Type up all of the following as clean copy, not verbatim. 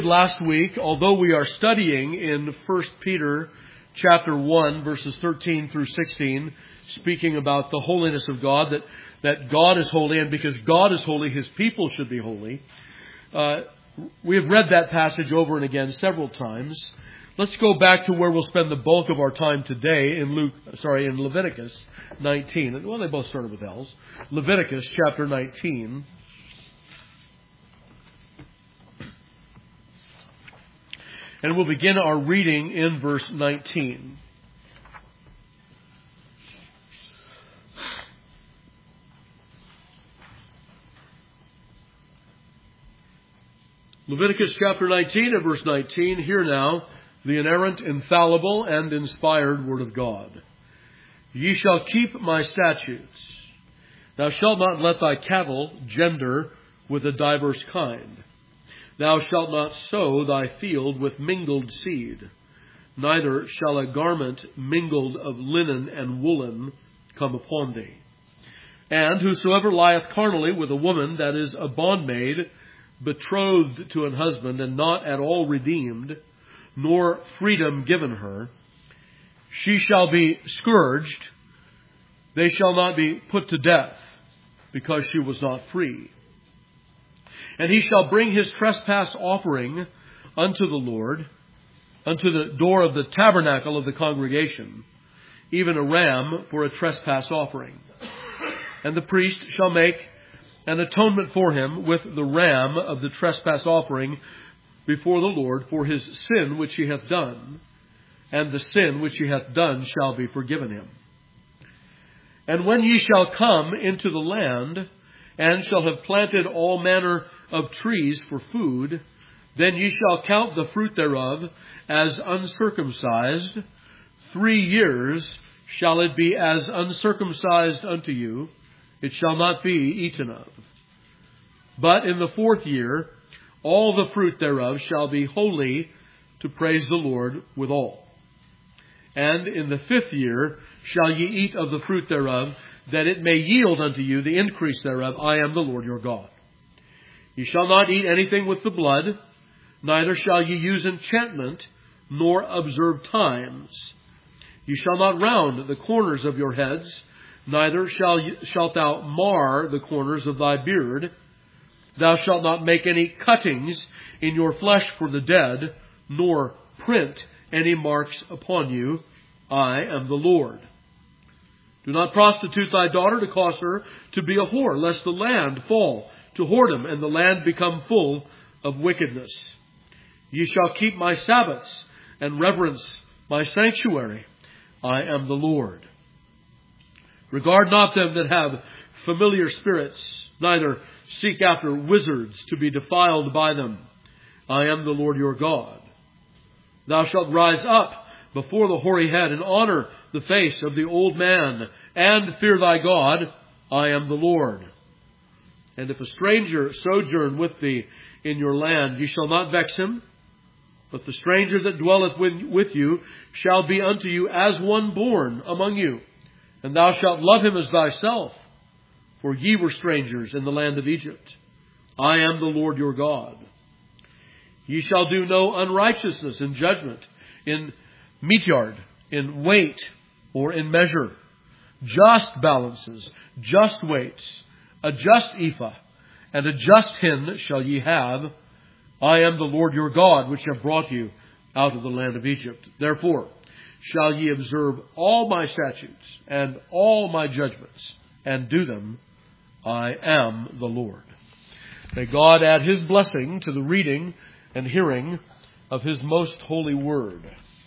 Last week, although we are studying in 1 Peter chapter 1, verses 13 through 16, speaking about the holiness of God, that God is holy, and because God is holy, His people should be holy. We have read that passage over and again several times. Let's go back to where we'll spend the bulk of our time today in Leviticus 19. Well, they both started with L's. Leviticus chapter 19. And we'll begin our reading in verse 19. Leviticus chapter 19 and verse 19. Hear now the inerrant, infallible, and inspired word of God. Ye shall keep my statutes. Thou shalt not let thy cattle gender with a diverse kind. Thou shalt not sow thy field with mingled seed, neither shall a garment mingled of linen and woolen come upon thee. And whosoever lieth carnally with a woman that is a bondmaid, betrothed to an husband, and not at all redeemed, nor freedom given her, she shall be scourged. They shall not be put to death, because she was not free. And he shall bring his trespass offering unto the Lord, unto the door of the tabernacle of the congregation, even a ram for a trespass offering. And the priest shall make an atonement for him with the ram of the trespass offering before the Lord for his sin which he hath done, and the sin which he hath done shall be forgiven him. And when ye shall come into the land, and shall have planted all manner of trees for food, then ye shall count the fruit thereof as uncircumcised. 3 years shall it be as uncircumcised unto you. It shall not be eaten of. But in the 4th year, all the fruit thereof shall be holy to praise the Lord withal. And in the 5th year shall ye eat of the fruit thereof, that it may yield unto you the increase thereof. I am the Lord your God. Ye shall not eat anything with the blood, neither shall ye use enchantment, nor observe times. Ye shall not round the corners of your heads, neither shalt thou mar the corners of thy beard. Thou shalt not make any cuttings in your flesh for the dead, nor print any marks upon you. I am the Lord. Do not prostitute thy daughter to cause her to be a whore, lest the land fall to whoredom, and the land become full of wickedness. Ye shall keep my Sabbaths, and reverence my sanctuary. I am the Lord. Regard not them that have familiar spirits, neither seek after wizards to be defiled by them. I am the Lord your God. Thou shalt rise up before the hoary head, and honor the face of the old man, and fear thy God. I am the Lord. And if a stranger sojourn with thee in your land, ye shall not vex him. But the stranger that dwelleth with you shall be unto you as one born among you. And thou shalt love him as thyself. For ye were strangers in the land of Egypt. I am the Lord your God. Ye shall do no unrighteousness in judgment, in meteyard, in weight, or in measure. Just balances, just weights, a just ephah, and a just hin shall ye have. I am the Lord your God, which have brought you out of the land of Egypt. Therefore shall ye observe all my statutes and all my judgments, and do them. I am the Lord. May God add His blessing to the reading and hearing of His most holy word.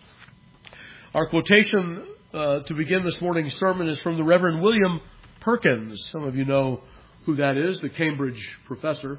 Our quotation to begin this morning's sermon is from the Reverend William Perkins. Some of you know who that is, the Cambridge professor.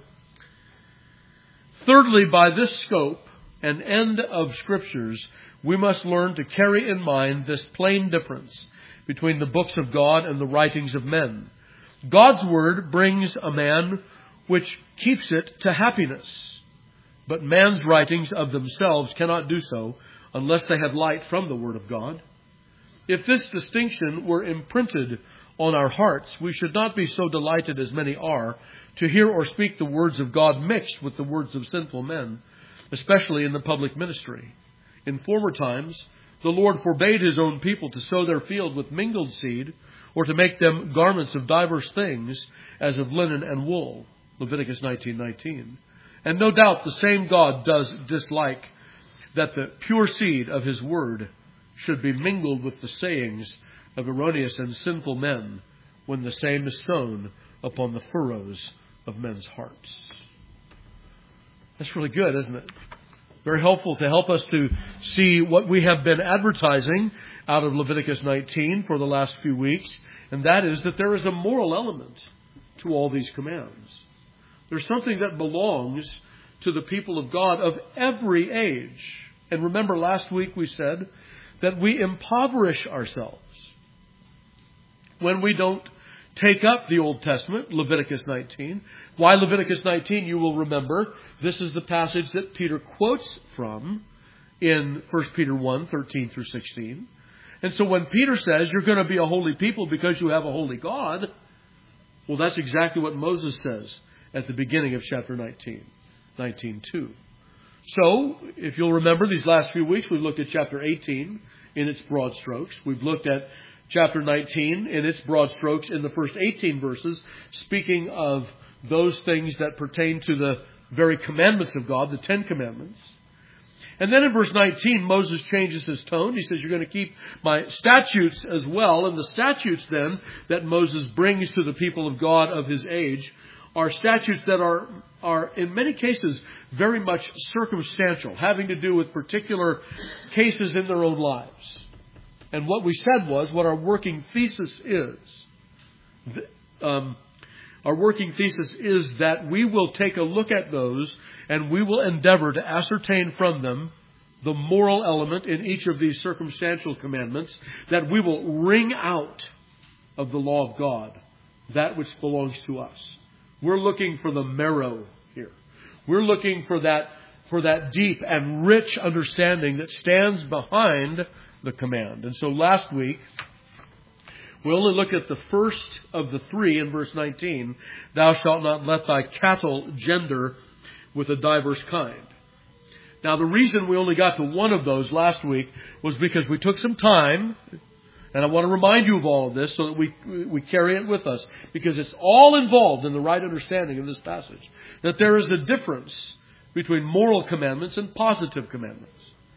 Thirdly, by this scope and end of Scriptures, we must learn to carry in mind this plain difference between the books of God and the writings of men. God's Word brings a man which keeps it to happiness, but man's writings of themselves cannot do so unless they have light from the Word of God. If this distinction were imprinted on our hearts, we should not be so delighted as many are to hear or speak the words of God mixed with the words of sinful men. especially in the public ministry. In former times, the Lord forbade His own people to sow their field with mingled seed, or to make them garments of diverse things, as of linen and wool. Leviticus 19:19. And no doubt the same God does dislike that the pure seed of His word should be mingled with the sayings of erroneous and sinful men, when the same is sown upon the furrows of men's hearts. That's really good, isn't it? Very helpful to help us to see what we have been advertising out of Leviticus 19 for the last few weeks, and that is that there is a moral element to all these commands. There's something that belongs to the people of God of every age. And remember, last week we said that we impoverish ourselves when we don't take up the Old Testament, Leviticus 19. Why Leviticus 19? You will remember this is the passage that Peter quotes from in 1 Peter 1, 13 through 16. And so when Peter says you're going to be a holy people because you have a holy God, well, that's exactly what Moses says at the beginning of chapter 19:2. So, if you'll remember, these last few weeks we've looked at chapter 18 in its broad strokes. We've looked at chapter 19 in its broad strokes in the first 18 verses, speaking of those things that pertain to the very commandments of God, the 10 Commandments. And then in verse 19, Moses changes his tone. He says, you're going to keep my statutes as well. And the statutes then that Moses brings to the people of God of his age are statutes that are in many cases very much circumstantial, having to do with particular cases in their own lives. And what we said was, what our working thesis is, that we will take a look at those and we will endeavor to ascertain from them the moral element in each of these circumstantial commandments, that we will wring out of the law of God that which belongs to us. We're looking for the marrow here. We're looking for that deep and rich understanding that stands behind the command. And so last week, we only looked at the first of the three in verse 19. Thou shalt not let thy cattle gender with a diverse kind. Now, the reason we only got to one of those last week was because we took some time, and I want to remind you of all of this so that we carry it with us, because it's all involved in the right understanding of this passage, that there is a difference between moral commandments and positive commandments.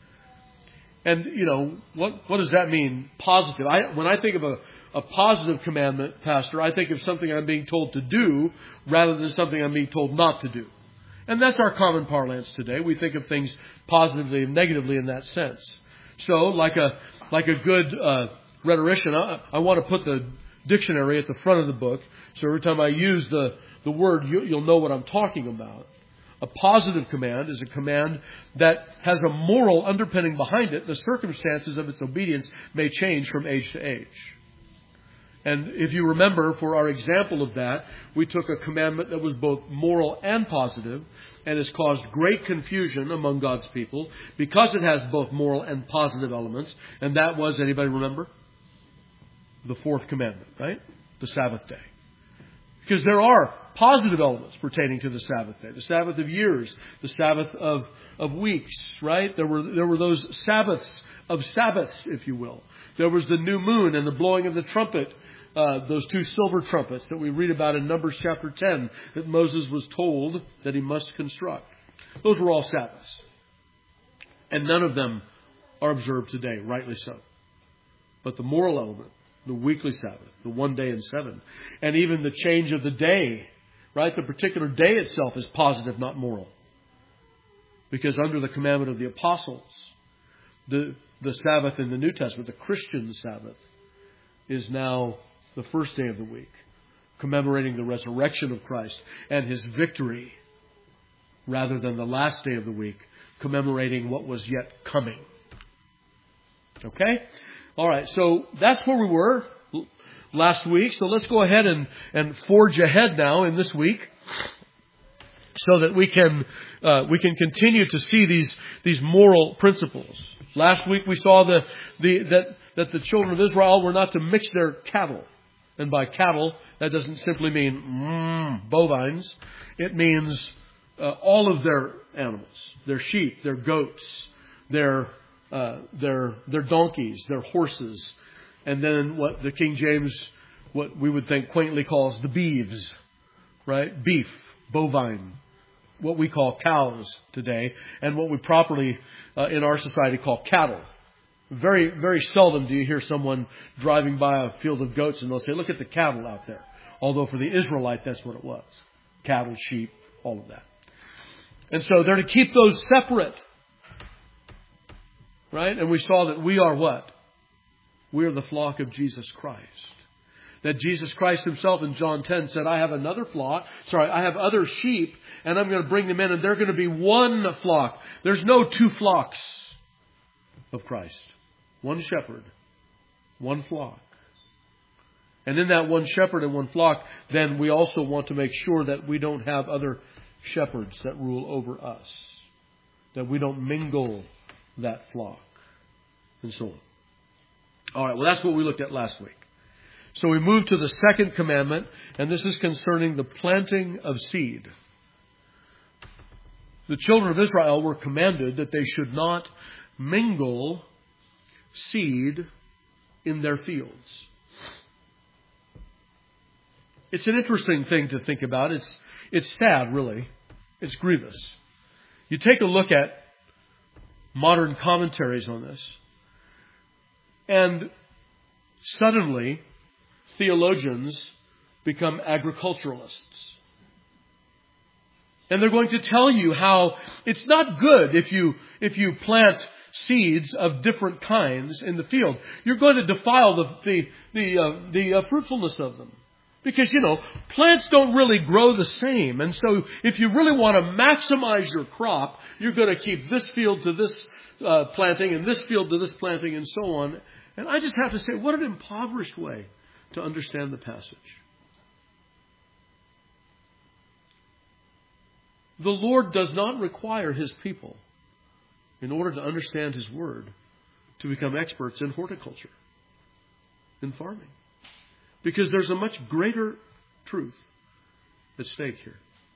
And, what does that mean, positive? When I think of a positive commandment, Pastor, I think of something I'm being told to do rather than something I'm being told not to do. And that's our common parlance today. We think of things positively and negatively in that sense. So, like a good rhetorician, I want to put the dictionary at the front of the book, so every time I use the word, you'll know what I'm talking about. A positive command is a command that has a moral underpinning behind it. The circumstances of its obedience may change from age to age. And if you remember, for our example of that, we took a commandment that was both moral and positive, and has caused great confusion among God's people because it has both moral and positive elements. And that was, anybody remember? The fourth commandment, right? The Sabbath day. Because there are positive elements pertaining to the Sabbath day. The Sabbath of years, the Sabbath of weeks, right? There were those Sabbaths of Sabbaths, if you will. There was the new moon and the blowing of the trumpet, those two silver trumpets that we read about in Numbers chapter 10 that Moses was told that he must construct. Those were all Sabbaths. And none of them are observed today, rightly so. But the moral element, the weekly Sabbath, the 1 day in 7, and even the change of the day, right? The particular day itself is positive, not moral. Because under the commandment of the apostles, the Sabbath in the New Testament, the Christian Sabbath, is now the first day of the week, commemorating the resurrection of Christ and His victory, rather than the last day of the week, commemorating what was yet coming. Okay? All right, so that's where we were last week. So let's go ahead and forge ahead now in this week, so that we can continue to see these moral principles. Last week we saw that the children of Israel were not to mix their cattle. And by cattle, that doesn't simply mean bovines. It means all of their animals, their sheep, their goats, their donkeys, their horses, and then what the King James, what we would think quaintly calls the beeves, right? Beef, bovine, what we call cows today, and what we properly in our society call cattle. Very, very seldom do you hear someone driving by a field of goats and they'll say, look at the cattle out there. Although for the Israelite, that's what it was. Cattle, sheep, all of that. And so they're to keep those separate. Right? And we saw that we are what? We are the flock of Jesus Christ. That Jesus Christ himself in John 10 said, I have other sheep, and I'm going to bring them in, and they're going to be one flock. There's no two flocks of Christ. One shepherd, one flock. And in that one shepherd and one flock, then we also want to make sure that we don't have other shepherds that rule over us. That we don't mingle that flock. And so on. All right, well, that's what we looked at last week. So we move to the second commandment, and this is concerning the planting of seed. The children of Israel were commanded that they should not mingle seed in their fields. It's an interesting thing to think about. It's sad, really. It's grievous. You take a look at modern commentaries on this, and suddenly theologians become agriculturalists. And they're going to tell you how it's not good if you plant seeds of different kinds in the field. You're going to defile the fruitfulness of them. Because, plants don't really grow the same. And so if you really want to maximize your crop, you're going to keep this field to this planting and this field to this planting and so on. And I just have to say, what an impoverished way to understand the passage. The Lord does not require His people, in order to understand His Word, to become experts in horticulture, in farming. Because there's a much greater truth at stake here.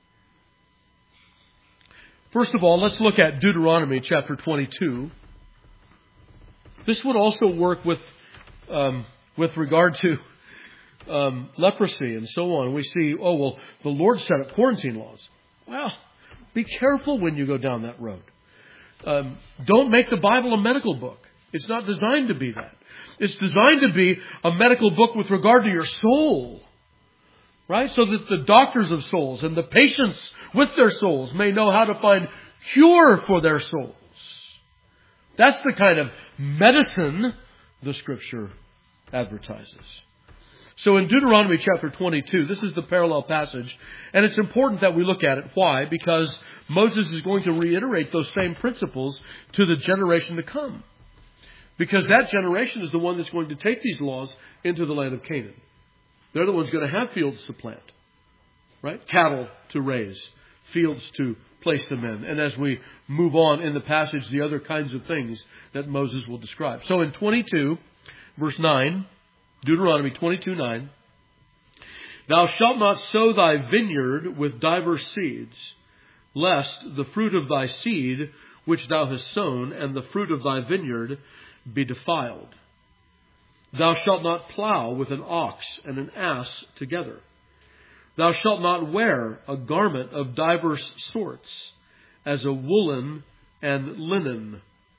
First of all, let's look at Deuteronomy chapter 22. This would also work with regard to leprosy and so on. We see, the Lord set up quarantine laws. Well, be careful when you go down that road. Don't make the Bible a medical book. It's not designed to be that. It's designed to be a medical book with regard to your soul. Right? So that the doctors of souls and the patients with their souls may know how to find cure for their souls. That's the kind of medicine the Scripture advertises. So in Deuteronomy chapter 22, this is the parallel passage, and it's important that we look at it. Why? Because Moses is going to reiterate those same principles to the generation to come. Because that generation is the one that's going to take these laws into the land of Canaan. They're the ones going to have fields to plant, right? Cattle to raise, fields to place them in. And as we move on in the passage, the other kinds of things that Moses will describe. So in 22, verse 9, Deuteronomy 22:9, thou shalt not sow thy vineyard with diverse seeds, lest the fruit of thy seed which thou hast sown and the fruit of thy vineyard be defiled. Thou shalt not plow with an ox and an ass together. Thou shalt not wear a garment of diverse sorts, as of woolen and linen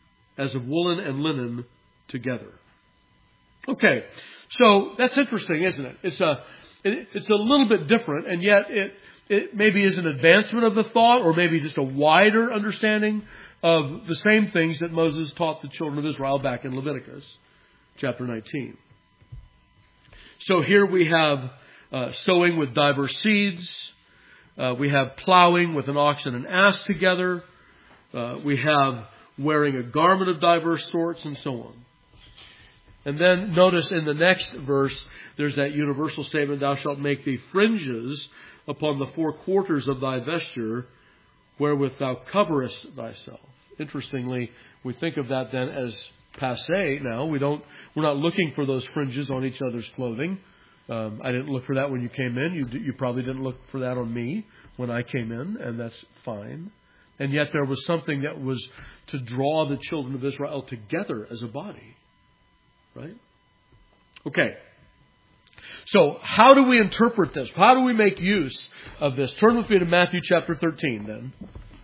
together. Okay, so that's interesting, isn't it? It's a little bit different, and yet it maybe is an advancement of the thought, or maybe just a wider understanding of the same things that Moses taught the children of Israel back in Leviticus chapter 19. So here we have sowing with diverse seeds. We have plowing with an ox and an ass together. We have wearing a garment of diverse sorts and so on. And then notice in the next verse, there's that universal statement, thou shalt make thee fringes upon the four quarters of thy vesture, wherewith thou coverest thyself. Interestingly, we think of that then as passé now. We're not looking for those fringes on each other's clothing. I didn't look for that when you came in. You probably didn't look for that on me when I came in, and that's fine. And yet there was something that was to draw the children of Israel together as a body. Right? Okay. So, how do we interpret this? How do we make use of this? Turn with me to Matthew chapter 13 then.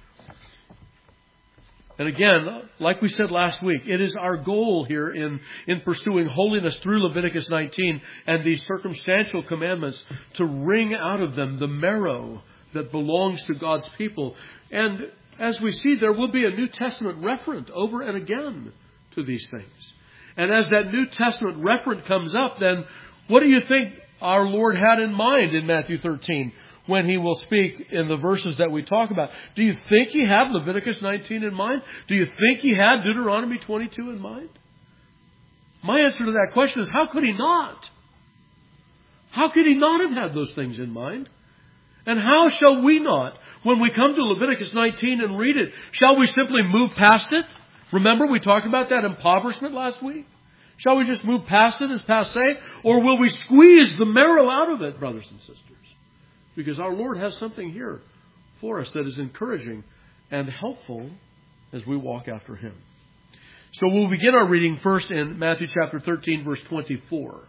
And again, like we said last week, it is our goal here in pursuing holiness through Leviticus 19 and these circumstantial commandments to wring out of them the marrow that belongs to God's people. And as we see, there will be a New Testament referent over and again to these things. And as that New Testament referent comes up, then what do you think our Lord had in mind in Matthew 13? When he will speak in the verses that we talk about. Do you think he had Leviticus 19 in mind? Do you think he had Deuteronomy 22 in mind? My answer to that question is, how could he not? How could he not have had those things in mind? And how shall we not, when we come to Leviticus 19 and read it, shall we simply move past it? Remember, we talked about that impoverishment last week. Shall we just move past it as passé? Or will we squeeze the marrow out of it, brothers and sisters? Because our Lord has something here for us that is encouraging and helpful as we walk after Him. So we'll begin our reading first in Matthew chapter 13, verse 24.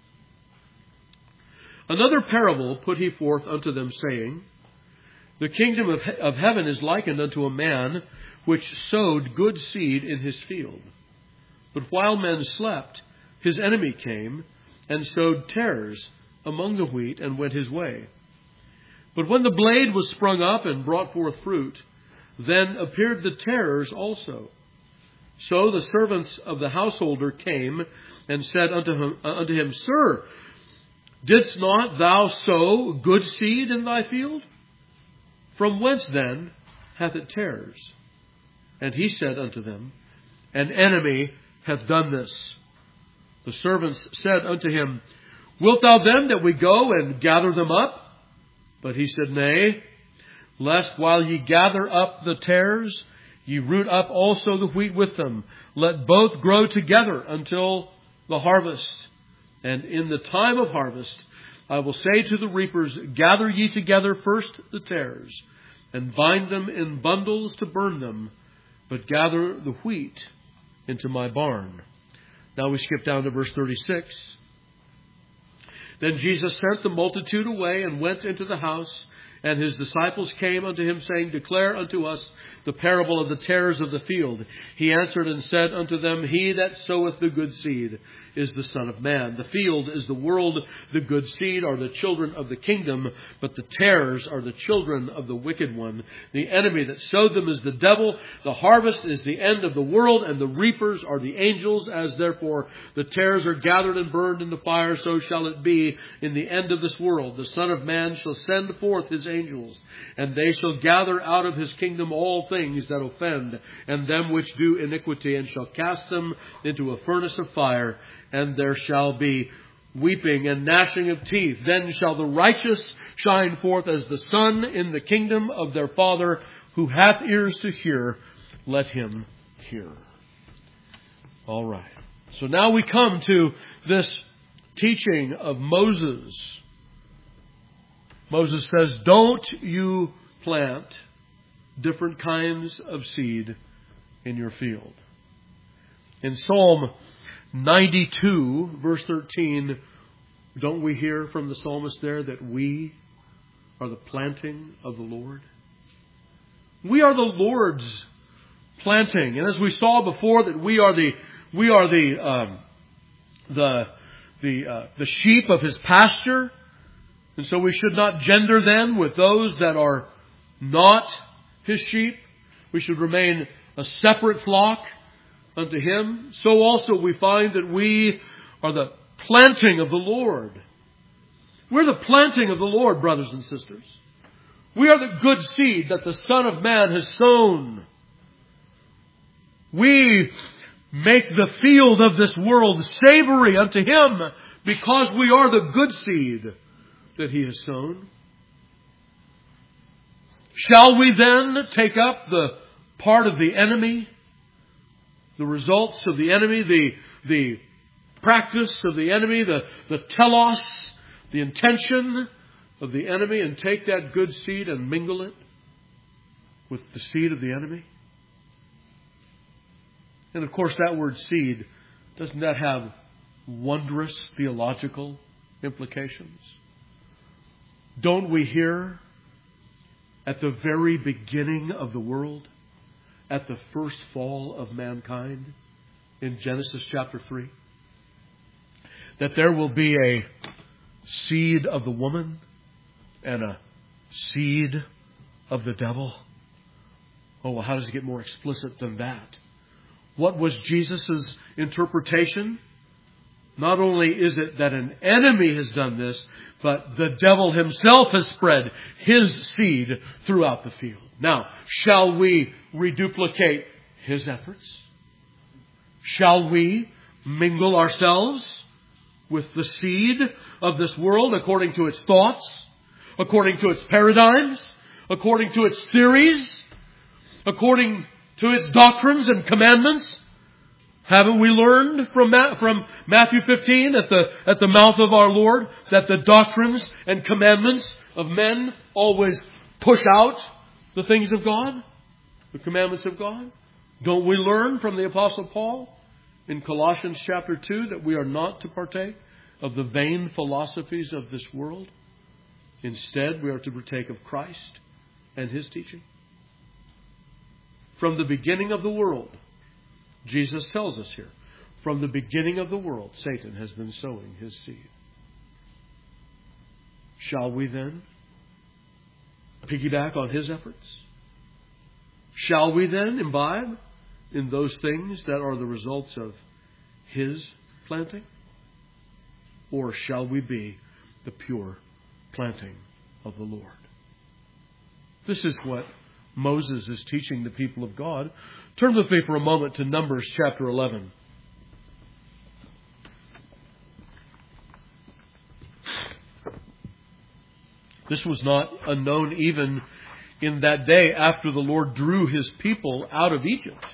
Another parable put he forth unto them, saying, The kingdom of heaven is likened unto a man which sowed good seed in his field. But while men slept, his enemy came and sowed tares among the wheat and went his way. But when the blade was sprung up and brought forth fruit, then appeared the tares also. So the servants of the householder came and said unto him, Sir, didst not thou sow good seed in thy field? From whence then hath it tares? And he said unto them, An enemy hath done this. The servants said unto him, Wilt thou then that we go and gather them up? But he said, Nay, lest while ye gather up the tares, ye root up also the wheat with them. Let both grow together until the harvest. And in the time of harvest, I will say to the reapers, Gather ye together first the tares, and bind them in bundles to burn them, but gather the wheat into my barn. Now we skip down to verse 36. Then Jesus sent the multitude away and went into the house, and his disciples came unto him, saying, Declare unto us the parable of the tares of the field. He answered and said unto them, He that soweth the good seed is the Son of Man. The field is the world, the good seed are the children of the kingdom, but the tares are the children of the wicked one. The enemy that sowed them is the devil. The harvest is the end of the world, and the reapers are the angels. As therefore the tares are gathered and burned in the fire, so shall it be in the end of this world. The Son of Man shall send forth his angels, and they shall gather out of his kingdom all things that offend, and them which do iniquity, and shall cast them into a furnace of fire. And there shall be weeping and gnashing of teeth. Then shall the righteous shine forth as the sun in the kingdom of their Father. Who hath ears to hear, let him hear. All right. So now we come to this teaching of Moses. Moses says, Don't you plant different kinds of seed in your field. In Psalm 92, verse 13, don't we hear from the psalmist there that we are the planting of the Lord? We are the Lord's planting. And as we saw before, that we are the sheep of his pasture. And so we should not gender then with those that are not his sheep. We should remain a separate flock unto him. So also we find that we are the planting of the Lord. We're the planting of the Lord, brothers and sisters. We are the good seed that the Son of Man has sown. We make the field of this world savory unto him because we are the good seed that he has sown. Shall we then take up the part of the enemy, the results of the enemy, the practice of the enemy, the telos, the intention of the enemy and take that good seed and mingle it with the seed of the enemy? And of course, that word seed, doesn't that have wondrous theological implications? Don't we hear at the very beginning of the world, at the first fall of mankind, in Genesis chapter 3, that there will be a seed of the woman and a seed of the devil? Oh, well, how does it get more explicit than that? What was Jesus' interpretation? Not only is it that an enemy has done this, but the devil himself has spread his seed throughout the field. Now, shall we reduplicate his efforts? Shall we mingle ourselves with the seed of this world according to its thoughts, according to its paradigms, according to its theories, according to its doctrines and commandments? Haven't we learned from Matthew 15 at the mouth of our Lord that the doctrines and commandments of men always push out the things of God, the commandments of God? Don't we learn from the Apostle Paul in Colossians chapter 2 that we are not to partake of the vain philosophies of this world? Instead, we are to partake of Christ and His teaching. From the beginning of the world, Jesus tells us here, from the beginning of the world, Satan has been sowing his seed. Shall we then piggyback on his efforts? Shall we then imbibe in those things that are the results of his planting? Or shall we be the pure planting of the Lord? This is what Moses is teaching the people of God. Turn with me for a moment to Numbers chapter 11. This was not unknown even in that day after the Lord drew His people out of Egypt.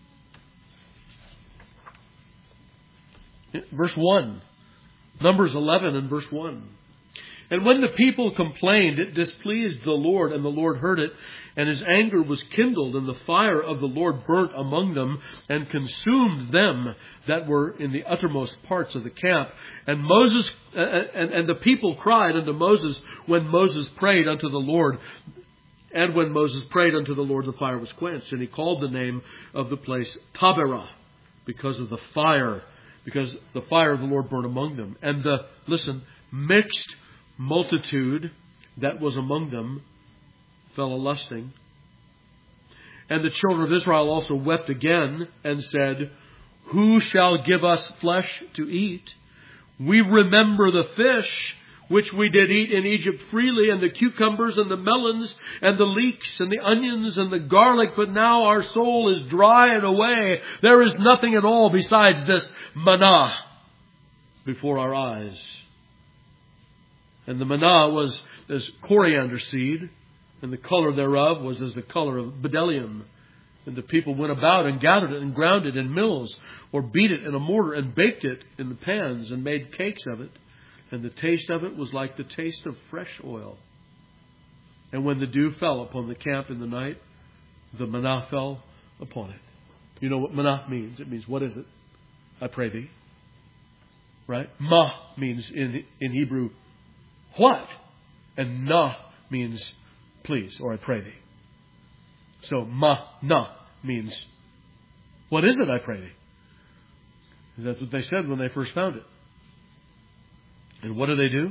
Verse 1. Numbers 11 and verse 1. And when the people complained, it displeased the Lord, and the Lord heard it, and His anger was kindled, and the fire of the Lord burnt among them, and consumed them that were in the uttermost parts of the camp. And Moses and the people cried unto Moses when Moses prayed unto the Lord. And when Moses prayed unto the Lord, the fire was quenched. And he called the name of the place Taberah, because of the fire, because the fire of the Lord burned among them. And the, mixed multitude that was among them fell a-lusting. And the children of Israel also wept again and said, Who shall give us flesh to eat? We remember the fish which we did eat in Egypt freely, and the cucumbers and the melons and the leeks and the onions and the garlic, but now our soul is dry and away. There is nothing at all besides this manna before our eyes. And the manna was as coriander seed, and the color thereof was as the color of bdellium. And the people went about and gathered it and ground it in mills, or beat it in a mortar and baked it in the pans and made cakes of it. And the taste of it was like the taste of fresh oil. And when the dew fell upon the camp in the night, the manna fell upon it. You know what manna means? It means, what is it? I pray thee. Right? Ma means in Hebrew, what? And na means please, or I pray thee. So na means, what is it, I pray thee? That's what they said when they first found it. And what do?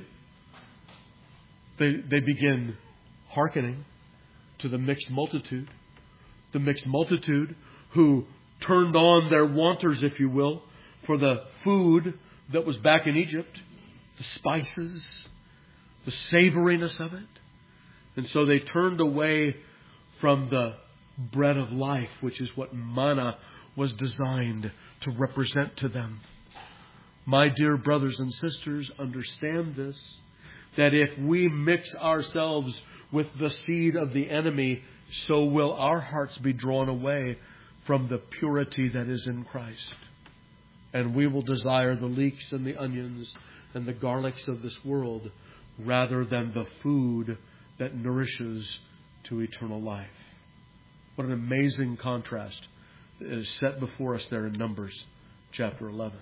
They begin hearkening to the mixed multitude. The mixed multitude who turned on their wanters, if you will, for the food that was back in Egypt, the spices, the savoriness of it. And so they turned away from the bread of life, which is what manna was designed to represent to them. My dear brothers and sisters, understand this, that if we mix ourselves with the seed of the enemy, so will our hearts be drawn away from the purity that is in Christ. And we will desire the leeks and the onions and the garlics of this world rather than the food that nourishes to eternal life. What an amazing contrast is set before us there in Numbers chapter 11.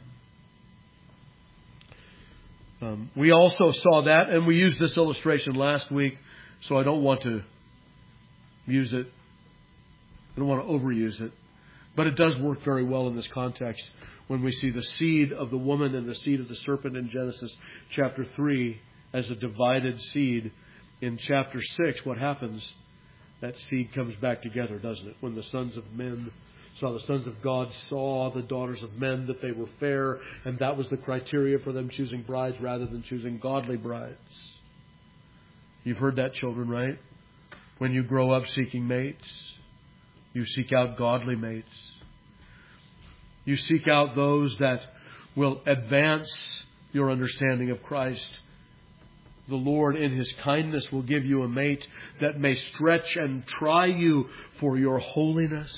We also saw that, and we used this illustration last week, so I don't want to use it. I don't want to overuse it. But it does work very well in this context when we see the seed of the woman and the seed of the serpent in Genesis chapter 3 as a divided seed. In chapter 6, what happens? That seed comes back together, doesn't it? When the sons of God saw the daughters of men, that they were fair, and that was the criteria for them choosing brides rather than choosing godly brides. You've heard that, children, right? When you grow up seeking mates, you seek out godly mates. You seek out those that will advance your understanding of Christ. The Lord, in His kindness, will give you a mate that may stretch and try you for your holiness,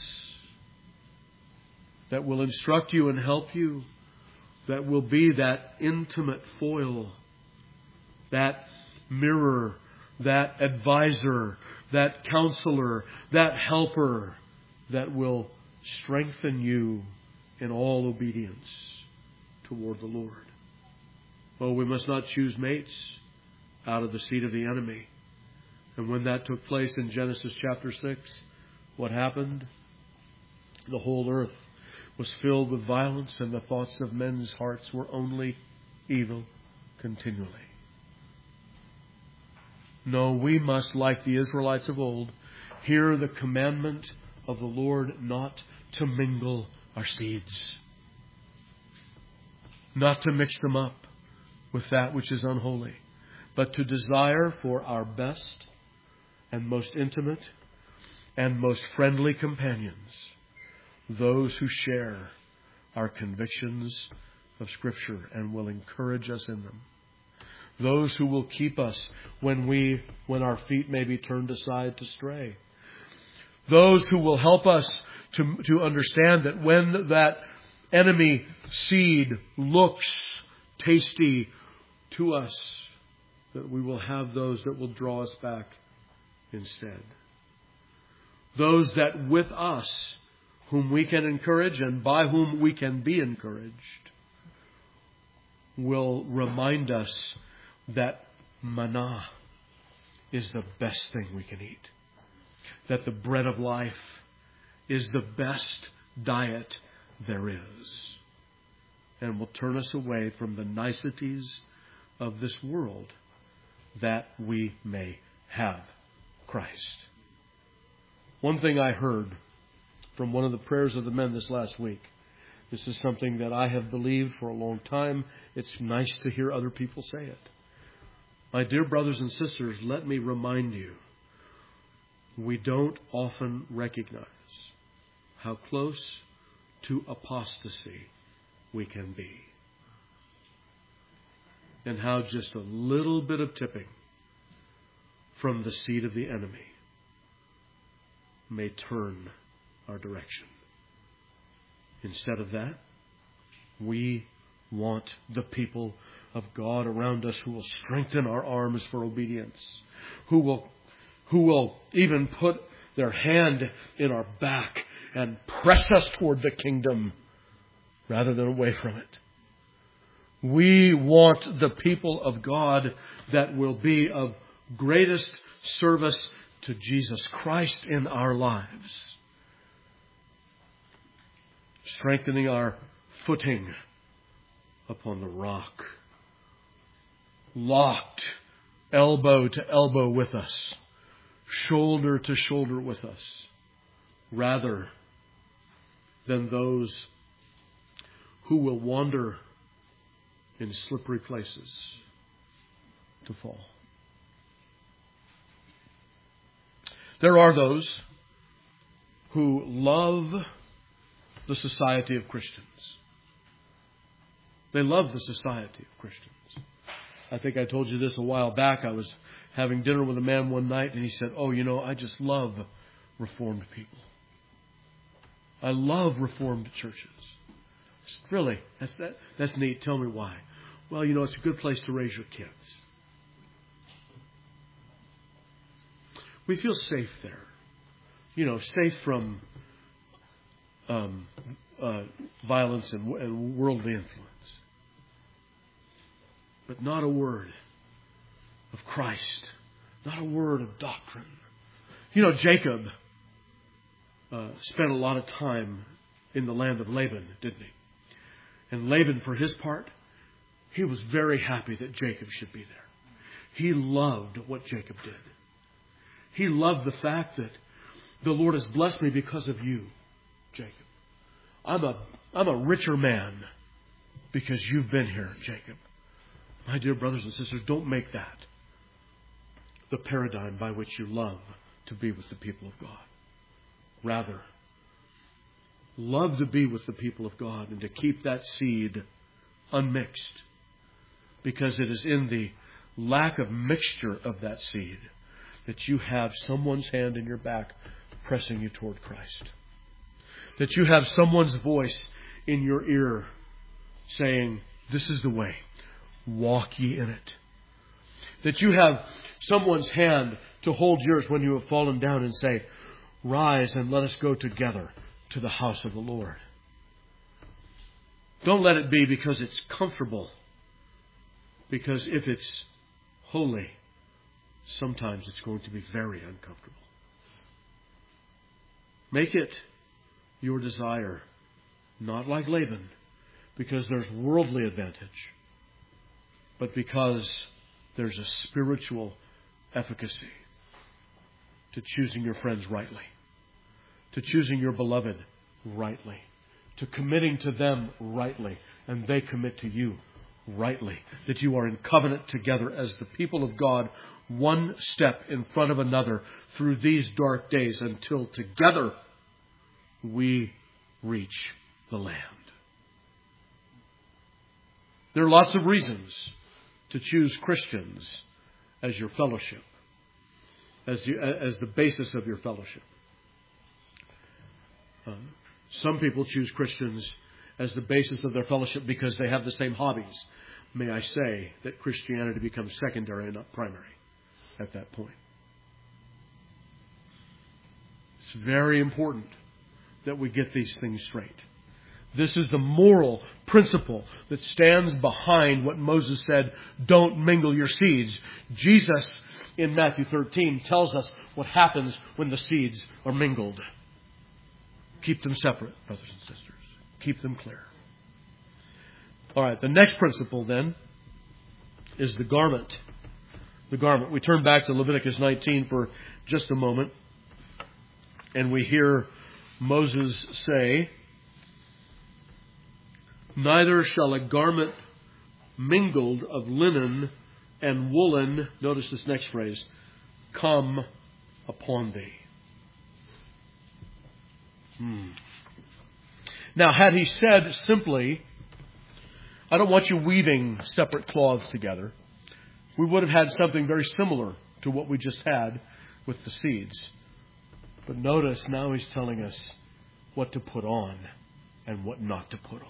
that will instruct you and help you, that will be that intimate foil, that mirror, that advisor, that counselor, that helper, that will strengthen you in all obedience toward the Lord. Oh, we must not choose mates out of the seed of the enemy. And when that took place in Genesis chapter 6, what happened? The whole earth was filled with violence, and the thoughts of men's hearts were only evil continually. No, we must, like the Israelites of old, hear the commandment of the Lord not to mingle our seeds, not to mix them up with that which is unholy, but to desire for our best and most intimate and most friendly companions, those who share our convictions of Scripture and will encourage us in them. Those who will keep us when our feet may be turned aside to stray. Those who will help us to understand that when that enemy seed looks tasty to us, that we will have those that will draw us back instead. Those that with us, whom we can encourage and by whom we can be encouraged, will remind us that manna is the best thing we can eat. That the bread of life is the best diet there is. And will turn us away from the niceties of this world that we may have Christ. One thing I heard from one of the prayers of the men this last week. This is something that I have believed for a long time. It's nice to hear other people say it. My dear brothers and sisters, let me remind you, we don't often recognize how close to apostasy we can be. And how just a little bit of tipping from the seed of the enemy may turn our direction. Instead of that, we want the people of God around us who will strengthen our arms for obedience, who will even put their hand in our back and press us toward the kingdom rather than away from it. We want the people of God that will be of greatest service to Jesus Christ in our lives, strengthening our footing upon the rock, locked elbow to elbow with us, shoulder to shoulder with us, rather than those who will wander in slippery places to fall. There are those who love the society of Christians. They love the society of Christians. I think I told you this a while back. I was having dinner with a man one night and he said, I just love Reformed people. I love Reformed churches. Really? That's neat. Tell me why. Well, it's a good place to raise your kids. We feel safe there. Safe from violence and worldly influence. But not a word of Christ. Not a word of doctrine. Jacob spent a lot of time in the land of Laban, didn't he? And Laban, for his part, he was very happy that Jacob should be there. He loved what Jacob did. He loved the fact that the Lord has blessed me because of you, Jacob. I'm a richer man because you've been here, Jacob. My dear brothers and sisters, don't make that the paradigm by which you love to be with the people of God. Rather, love to be with the people of God and to keep that seed unmixed, because it is in the lack of mixture of that seed that you have someone's hand in your back pressing you toward Christ. That you have someone's voice in your ear saying, this is the way, walk ye in it. That you have someone's hand to hold yours when you have fallen down and say, rise and let us go together to the house of the Lord. Don't let it be because it's comfortable. Because if it's holy, sometimes it's going to be very uncomfortable. Make it your desire, not like Laban, because there's worldly advantage, but because there's a spiritual efficacy to choosing your friends rightly, to choosing your beloved rightly, to committing to them rightly, and they commit to you rightly, that you are in covenant together as the people of God, one step in front of another through these dark days until together we reach the land. There are lots of reasons to choose Christians as your fellowship, as the basis of your fellowship. Some people choose Christians as the basis of their fellowship because they have the same hobbies. May I say that Christianity becomes secondary and not primary at that point. It's very important that we get these things straight. This is the moral principle that stands behind what Moses said, don't mingle your seeds. Jesus in Matthew 13 tells us what happens when the seeds are mingled. Keep them separate, brothers and sisters. Keep them clear. All right, the next principle then is the garment. The garment. We turn back to Leviticus 19 for just a moment, and we hear Moses say, neither shall a garment mingled of linen and woolen, notice this next phrase, come upon thee. Now, had he said simply, I don't want you weaving separate cloths together, we would have had something very similar to what we just had with the seeds. But notice now he's telling us what to put on and what not to put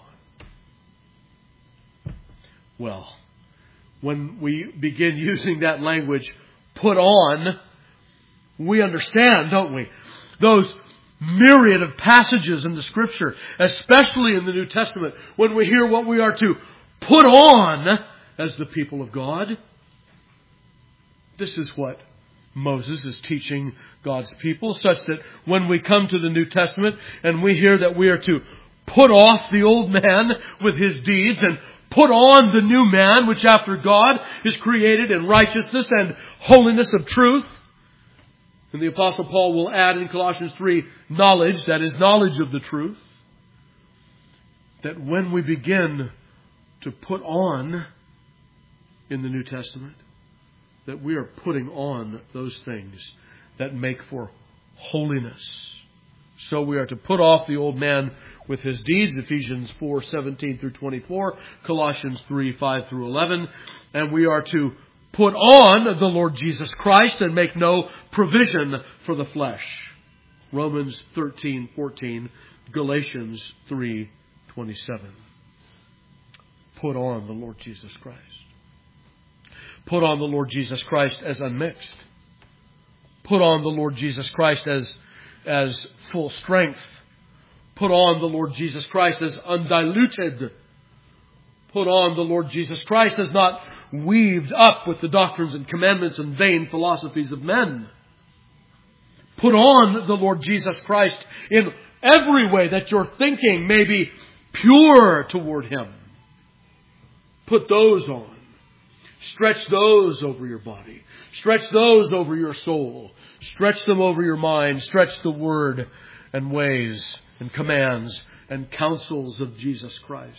on. Well, when we begin using that language, put on, we understand, don't we? Those myriad of passages in the Scripture, especially in the New Testament, when we hear what we are to put on as the people of God. This is what Moses is teaching God's people, such that when we come to the New Testament and we hear that we are to put off the old man with his deeds and put on the new man, which after God is created in righteousness and holiness of truth. And the Apostle Paul will add in Colossians 3, knowledge, that is knowledge of the truth. That when we begin to put on in the New Testament, that we are putting on those things that make for holiness. So we are to put off the old man with his deeds, Ephesians 4:17 through 24, Colossians 3:5 through 11, and we are to put on the Lord Jesus Christ and make no provision for the flesh. Romans 13:14, Galatians 3:27. Put on the Lord Jesus Christ. Put on the Lord Jesus Christ as unmixed. Put on the Lord Jesus Christ as full strength. Put on the Lord Jesus Christ as undiluted. Put on the Lord Jesus Christ as not weaved up with the doctrines and commandments and vain philosophies of men. Put on the Lord Jesus Christ in every way that your thinking may be pure toward Him. Put those on. Stretch those over your body. Stretch those over your soul. Stretch them over your mind. Stretch the word and ways and commands and counsels of Jesus Christ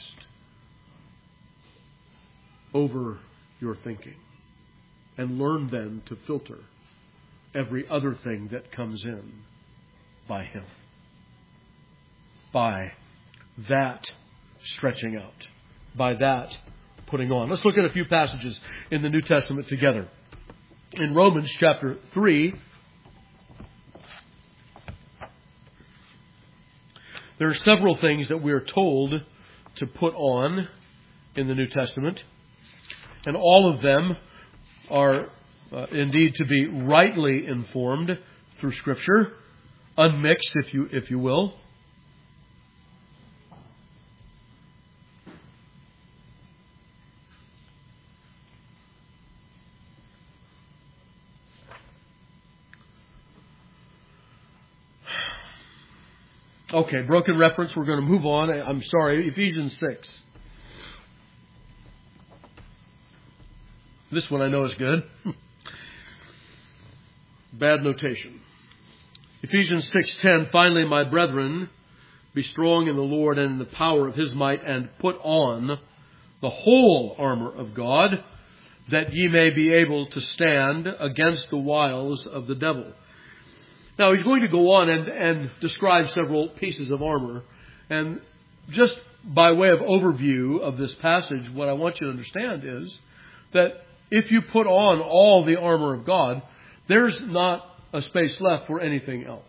over your thinking. And learn then to filter every other thing that comes in by Him. By that stretching out. By that putting on. Let's look at a few passages in the New Testament together. In Romans chapter 3, there are several things that we are told to put on in the New Testament. And all of them are indeed to be rightly informed through Scripture, unmixed, if you will. Okay, broken reference. We're going to move on. I'm sorry. Ephesians 6. This one I know is good. Bad notation. Ephesians 6:10. Finally, my brethren, be strong in the Lord and in the power of His might, and put on the whole armor of God, that ye may be able to stand against the wiles of the devil. Now, he's going to go on and describe several pieces of armor. And just by way of overview of this passage, what I want you to understand is that if you put on all the armor of God, there's not a space left for anything else.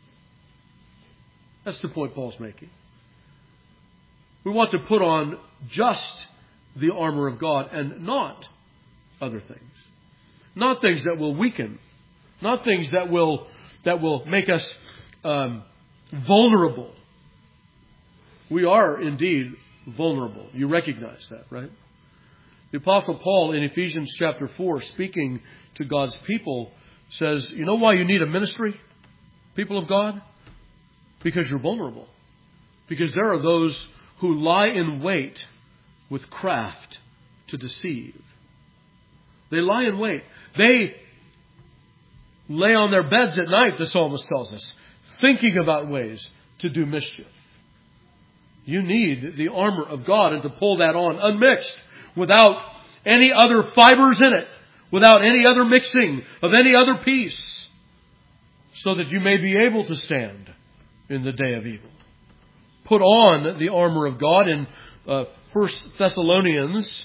That's the point Paul's making. We want to put on just the armor of God and not other things. Not things that will weaken. Not things that will make us vulnerable. We are indeed vulnerable. You recognize that, right? The Apostle Paul in Ephesians chapter 4, speaking to God's people, says, you know why you need a ministry, people of God? Because you're vulnerable. Because there are those who lie in wait with craft to deceive. They lie in wait. They lay on their beds at night, the psalmist tells us, thinking about ways to do mischief. You need the armor of God, and to pull that on unmixed, without any other fibers in it, without any other mixing of any other piece, so that you may be able to stand in the day of evil. Put on the armor of God in 1 Thessalonians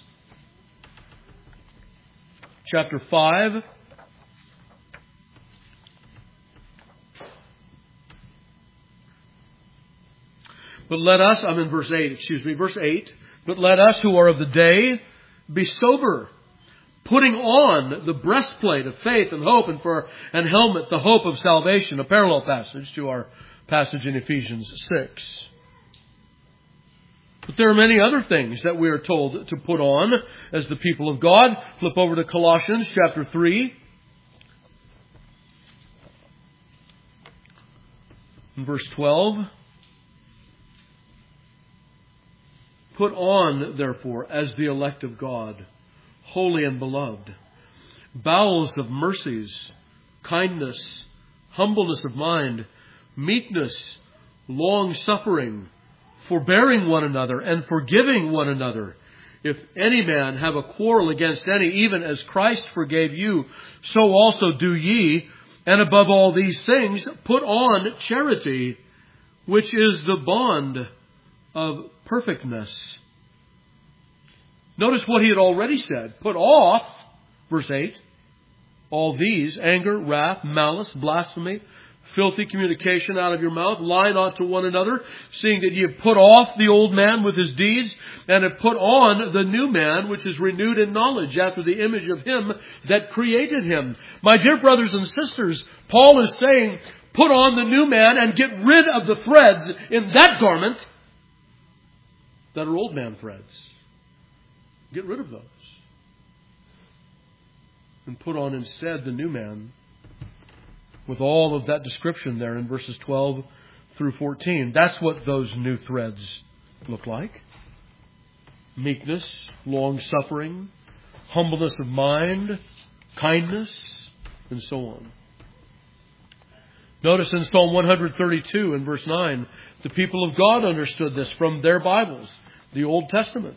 chapter 5. But let us, I'm in verse 8, verse 8. But let us who are of the day be sober, putting on the breastplate of faith and hope, and helmet, the hope of salvation. A parallel passage to our passage in Ephesians 6. But there are many other things that we are told to put on as the people of God. Flip over to Colossians chapter 3. In verse 12. Put on, therefore, as the elect of God, holy and beloved, bowels of mercies, kindness, humbleness of mind, meekness, long-suffering, forbearing one another, and forgiving one another. If any man have a quarrel against any, even as Christ forgave you, so also do ye. And above all these things, put on charity, which is the bond of perfectness. Notice what he had already said. Put off, verse 8, all these, anger, wrath, malice, blasphemy, filthy communication out of your mouth. Lie not to one another, seeing that ye have put off the old man with his deeds, and have put on the new man, which is renewed in knowledge after the image of him that created him. My dear brothers and sisters, Paul is saying, put on the new man and get rid of the threads in that garment that are old man threads. Get rid of those. And put on instead the new man, with all of that description there in verses 12 through 14. That's what those new threads look like. Meekness, long-suffering, humbleness of mind, kindness, and so on. Notice in Psalm 132 and verse 9, the people of God understood this from their Bibles, the Old Testament.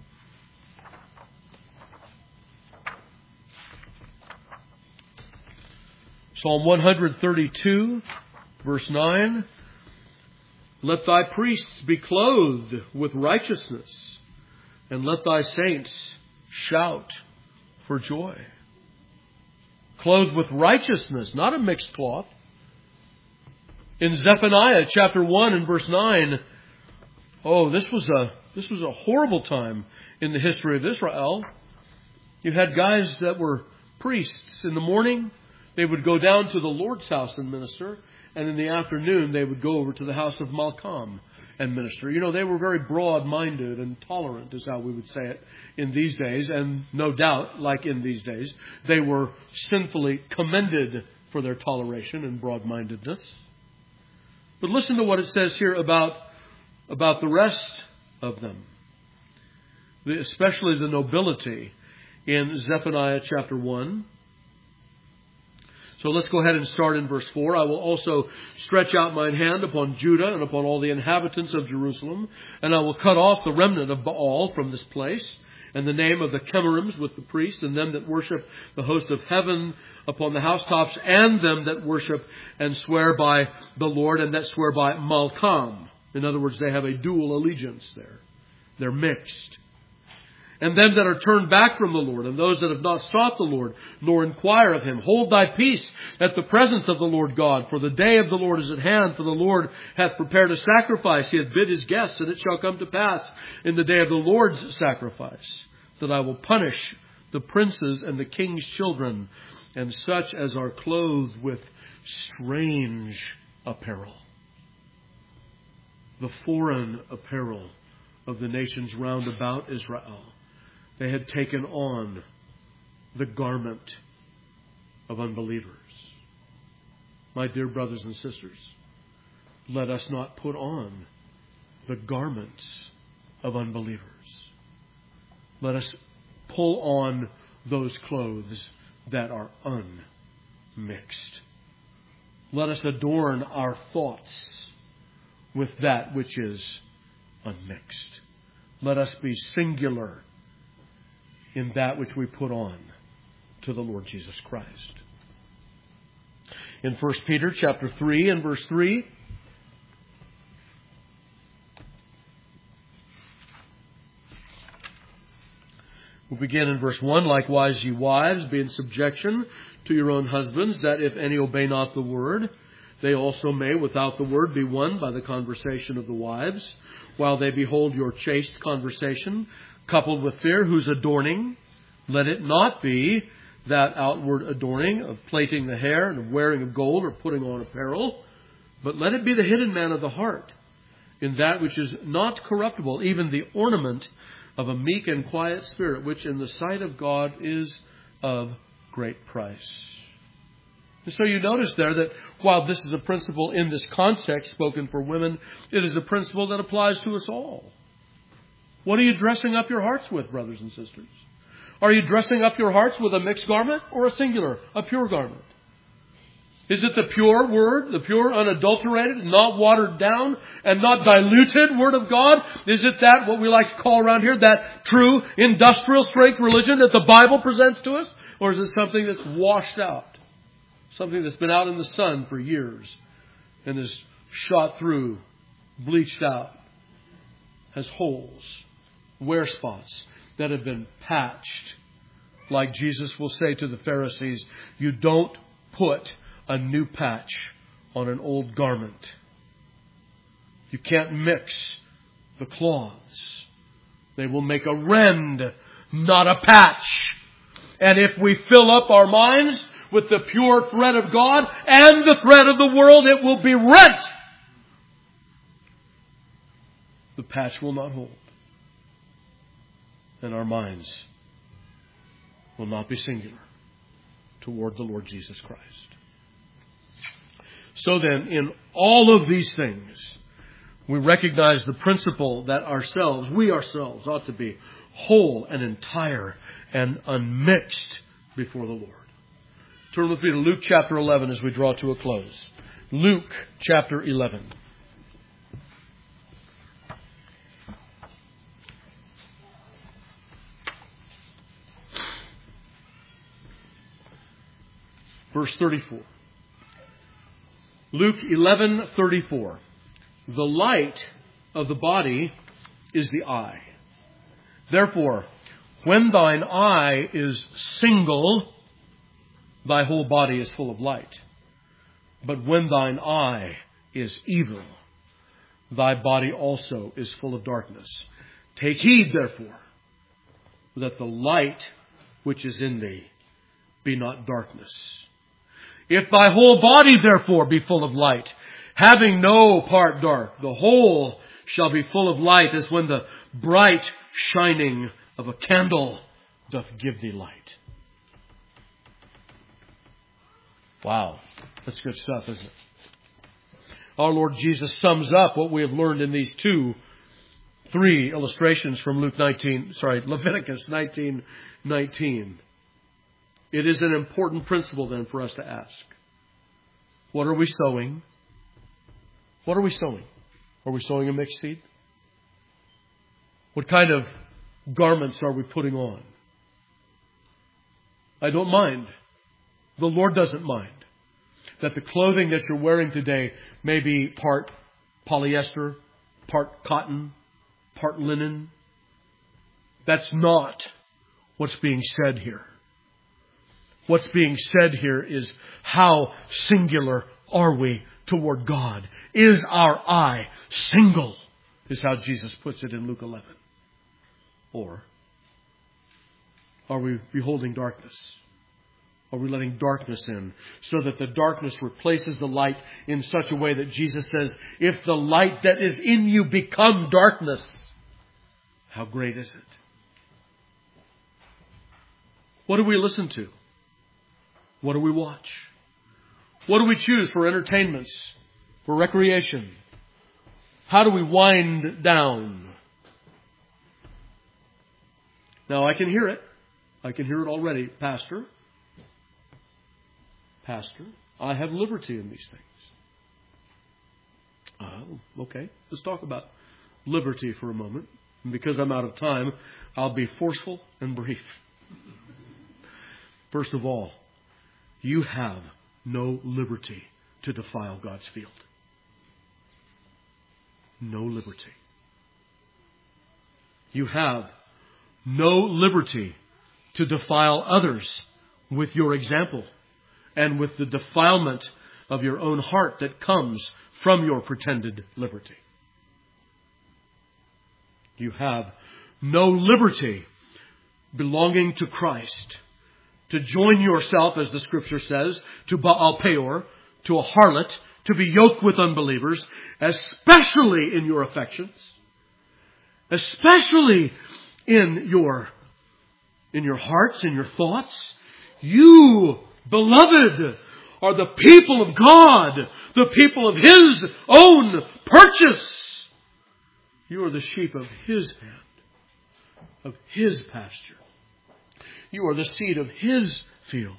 Psalm 132, verse 9, let thy priests be clothed with righteousness, and let thy saints shout for joy. Clothed with righteousness, not a mixed cloth. In Zephaniah chapter 1 and verse 9, this was a horrible time in the history of Israel. You had guys that were priests. In the morning, they would go down to the Lord's house and minister, and in the afternoon they would go over to the house of Malcham and minister. You know, they were very broad-minded and tolerant, is how we would say it in these days, and no doubt, like in these days, they were sinfully commended for their toleration and broad-mindedness. But listen to what it says here about the rest of them, especially the nobility in Zephaniah chapter 1. So let's go ahead and start in verse 4. I will also stretch out mine hand upon Judah and upon all the inhabitants of Jerusalem, and I will cut off the remnant of Baal from this place, and the name of the Chemarims with the priests, and them that worship the host of heaven upon the housetops, and them that worship and swear by the Lord, and that swear by Malcham. In other words, they have a dual allegiance there. They're mixed. And them that are turned back from the Lord, and those that have not sought the Lord, nor inquire of Him. Hold thy peace at the presence of the Lord God, for the day of the Lord is at hand. For the Lord hath prepared a sacrifice. He hath bid His guests, and it shall come to pass in the day of the Lord's sacrifice, that I will punish the princes and the king's children, and such as are clothed with strange apparel. The foreign apparel of the nations round about Israel. They had taken on the garment of unbelievers. My dear brothers and sisters, let us not put on the garments of unbelievers. Let us pull on those clothes that are unmixed. Let us adorn our thoughts with that which is unmixed. Let us be singular in that which we put on to the Lord Jesus Christ. In 1 Peter chapter 3 and verse 3, we'll begin in verse 1. Likewise, ye wives, be in subjection to your own husbands, that if any obey not the word, they also may without the word be won by the conversation of the wives, while they behold your chaste conversation, coupled with fear, whose adorning, let it not be that outward adorning of plaiting the hair and of wearing of gold or putting on apparel, but let it be the hidden man of the heart, in that which is not corruptible, even the ornament of a meek and quiet spirit, which in the sight of God is of great price. And so you notice there that while this is a principle in this context spoken for women, it is a principle that applies to us all. What are you dressing up your hearts with, brothers and sisters? Are you dressing up your hearts with a mixed garment or a singular, a pure garment? Is it the pure word, the pure, unadulterated, not watered down and not diluted word of God? Is it that, what we like to call around here, that true industrial strength religion that the Bible presents to us? Or is it something that's washed out? Something that's been out in the sun for years and is shot through, bleached out, has holes, wear spots that have been patched. Like Jesus will say to the Pharisees, you don't put a new patch on an old garment. You can't mix the cloths. They will make a rend, not a patch. And if we fill up our minds with the pure thread of God and the thread of the world, it will be rent. The patch will not hold. And our minds will not be singular toward the Lord Jesus Christ. So then, in all of these things, we recognize the principle that we ourselves ought to be whole and entire and unmixed before the Lord. Turn with me to Luke chapter 11 as we draw to a close. Luke chapter 11. Verse 34. Luke 11:34. The light of the body is the eye. Therefore, when thine eye is single, thy whole body is full of light. But when thine eye is evil, thy body also is full of darkness. Take heed, therefore, that the light which is in thee be not darkness. If thy whole body, therefore, be full of light, having no part dark, the whole shall be full of light, as when the bright shining of a candle doth give thee light. Wow, that's good stuff, isn't it? Our Lord Jesus sums up what we have learned in these three illustrations from Leviticus 19:19. It is an important principle then for us to ask. What are we sowing? What are we sowing? Are we sowing a mixed seed? What kind of garments are we putting on? I don't mind. The Lord doesn't mind that the clothing that you're wearing today may be part polyester, part cotton, part linen. That's not what's being said here. What's being said here is how singular are we toward God? Is our eye single? Is how Jesus puts it in Luke 11. Or are we beholding darkness? Are we letting darkness in so that the darkness replaces the light in such a way that Jesus says, if the light that is in you become darkness, how great is it? What do we listen to? What do we watch? What do we choose for entertainments, for recreation? How do we wind down? Now I can hear it. I can hear it already. Pastor, I have liberty in these things. Okay. Let's talk about liberty for a moment. And because I'm out of time, I'll be forceful and brief. First of all, you have no liberty to defile God's field. No liberty. You have no liberty to defile others with your example and with the defilement of your own heart that comes from your pretended liberty. You have no liberty belonging to Christ to join yourself, as the Scripture says, to Baal Peor, to a harlot, to be yoked with unbelievers, especially in your affections, especially in your hearts, in your thoughts. You, beloved, are the people of God, the people of His own purchase. You are the sheep of His hand, of His pasture. You are the seed of His field.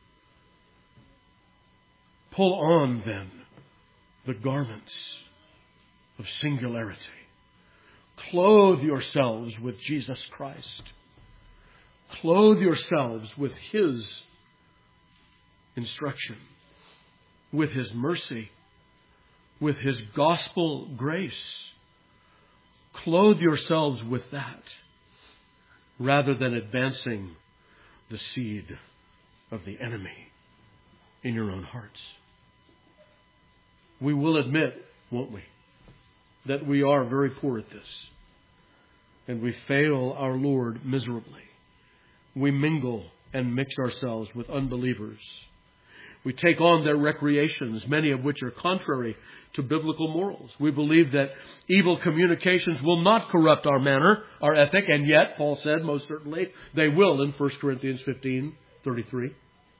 Pull on, then, the garments of singularity. Clothe yourselves with Jesus Christ. Clothe yourselves with His instruction, with His mercy, with His gospel grace. Clothe yourselves with that, rather than advancing the seed of the enemy in your own hearts. we will admit, won't we, that we are very poor at this. And we fail our Lord miserably. We mingle and mix ourselves with unbelievers. We take on their recreations, many of which are contrary to biblical morals. We believe that evil communications will not corrupt our manner, our ethic, and yet, Paul said, most certainly, they will in 1 Corinthians 15:33.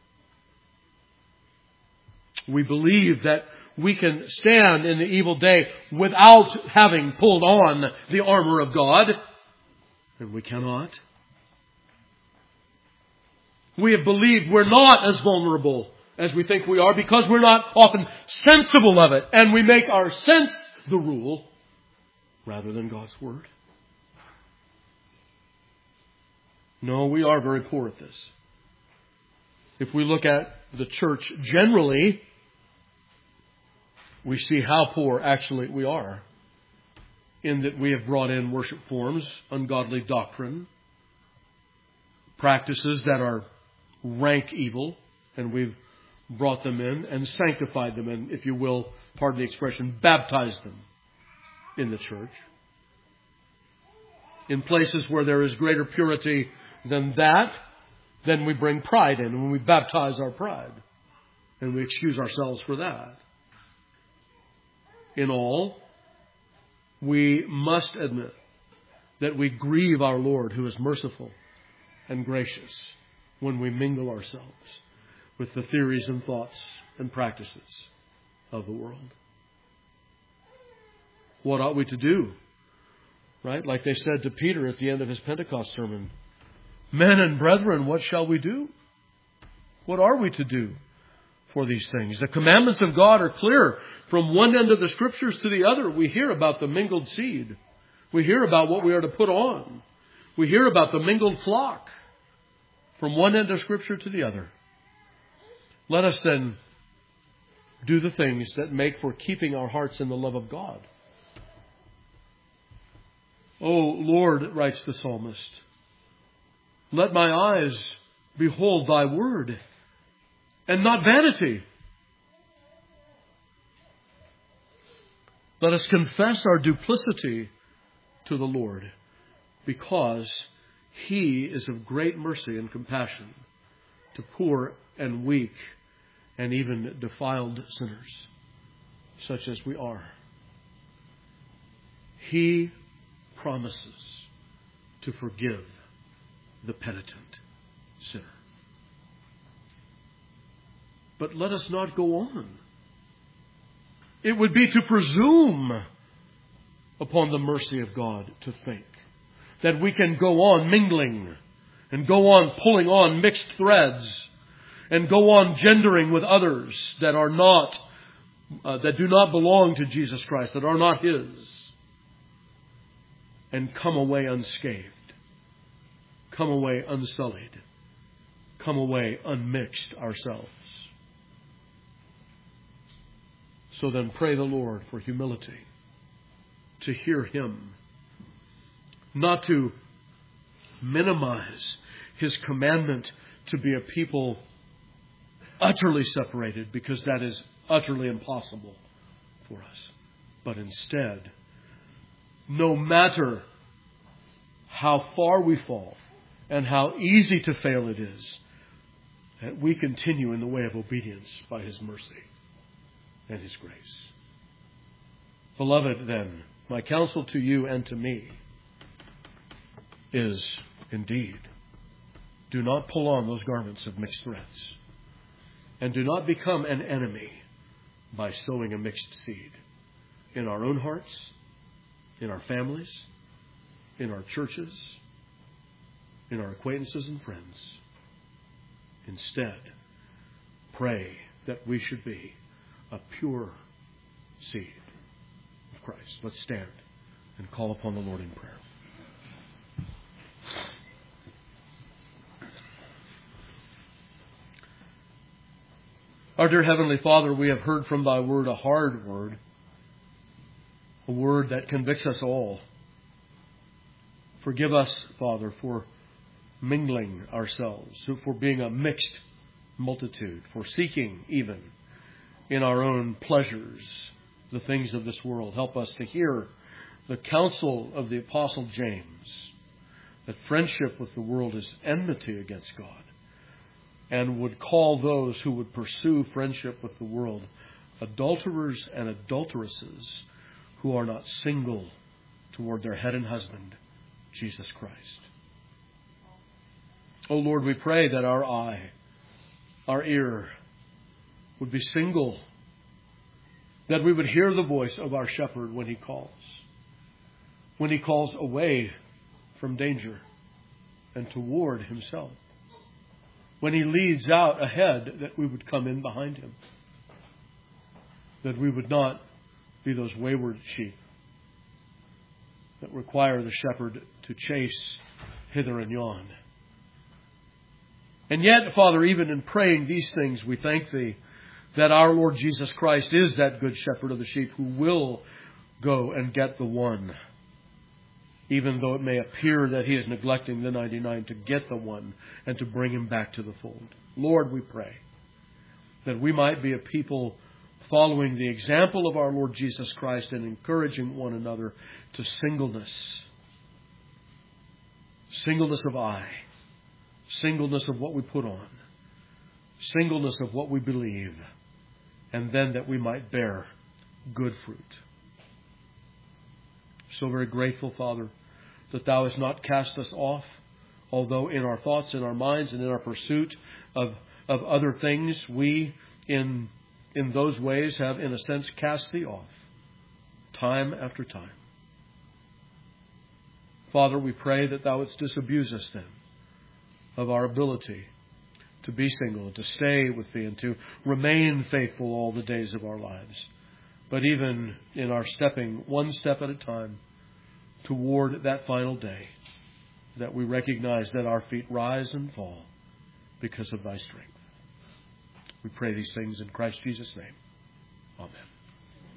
We believe that we can stand in the evil day without having pulled on the armor of God, and we cannot. We have believed we're not as vulnerable as we think we are because we're not often sensible of it. And we make our sense the rule rather than God's Word. No, we are very poor at this. If we look at the church generally, we see how poor actually we are. In that we have brought in worship forms, ungodly doctrine, practices that are rank evil, and we've brought them in and sanctified them and, if you will, pardon the expression, baptized them in the church. In places where there is greater purity than that, then we bring pride in, and we baptize our pride, and we excuse ourselves for that. In all, we must admit that we grieve our Lord, who is merciful and gracious, when we mingle ourselves with the theories and thoughts and practices of the world. What ought we to do? Right? Like they said to Peter at the end of his Pentecost sermon, "Men and brethren, what shall we do?" What are we to do for these things? The commandments of God are clear. From one end of the Scriptures to the other, we hear about the mingled seed. We hear about what we are to put on. We hear about the mingled flock. From one end of Scripture to the other. Let us then do the things that make for keeping our hearts in the love of God. "O Lord," writes the psalmist, "let my eyes behold thy word, and not vanity." Let us confess our duplicity to the Lord, because He is of great mercy and compassion to poor and weak and even defiled sinners, such as we are. He promises to forgive the penitent sinner. But let us not go on. It would be to presume upon the mercy of God to think that we can go on mingling and go on pulling on mixed threads and go on gendering with others that are not, that do not belong to Jesus Christ, that are not His, and come away unscathed, come away unsullied, come away unmixed ourselves. So then pray the Lord for humility, to hear Him, not to minimize His commandment to be a people utterly separated, because that is utterly impossible for us. But instead, no matter how far we fall and how easy to fail it is, that we continue in the way of obedience by His mercy and His grace. Beloved, then, my counsel to you and to me is, indeed, do not pull on those garments of mixed threads, and do not become an enemy by sowing a mixed seed in our own hearts, in our families, in our churches, in our acquaintances and friends. Instead, pray that we should be a pure seed of Christ. Let's stand and call upon the Lord in prayer. Our dear Heavenly Father, we have heard from Thy Word a hard word, a word that convicts us all. Forgive us, Father, for mingling ourselves, for being a mixed multitude, for seeking even in our own pleasures, the things of this world. Help us to hear the counsel of the Apostle James, that friendship with the world is enmity against God, and would call those who would pursue friendship with the world adulterers and adulteresses who are not single toward their head and husband, Jesus Christ. Oh Lord, we pray that our eye, our ear would be single, that we would hear the voice of our shepherd when he calls away from danger and toward himself, when he leads out ahead, that we would come in behind him, that we would not be those wayward sheep that require the shepherd to chase hither and yon. And yet, Father, even in praying these things, we thank Thee that our Lord Jesus Christ is that good shepherd of the sheep who will go and get the one, even though it may appear that He is neglecting the 99 to get the one and to bring him back to the fold. Lord, we pray that we might be a people following the example of our Lord Jesus Christ and encouraging one another to singleness. Singleness of eye. Singleness of what we put on. Singleness of what we believe. And then that we might bear good fruit. So very grateful, Father, that Thou hast not cast us off, although in our thoughts, in our minds, and in our pursuit of other things, we in those ways have, in a sense, cast Thee off, time after time. Father, we pray that Thou wouldst disabuse us then of our ability to be single, and to stay with Thee, and to remain faithful all the days of our lives. But even in our stepping one step at a time toward that final day, that we recognize that our feet rise and fall because of Thy strength. We pray these things in Christ Jesus' name. Amen.